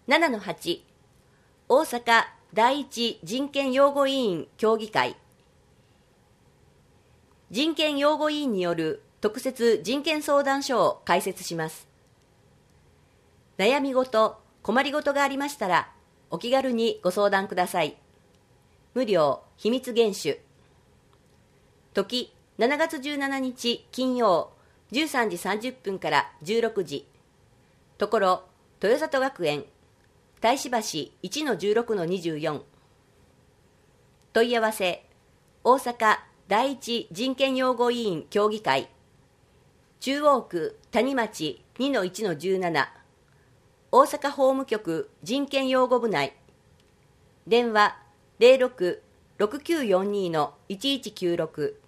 7-8 大阪第一人権擁護委員協議会。人権擁護委員による特設人権相談所を開設します。悩み事、困り事がありましたらお気軽にご相談ください。無料秘密厳守。時7月17日金曜13時30分から16時。ところ豊里学園大師橋 1-16-24。問い合わせ大阪第一人権擁護委員協議会、中央区谷町 2-1-17 大阪法務局人権擁護部内。電話06-6942-1196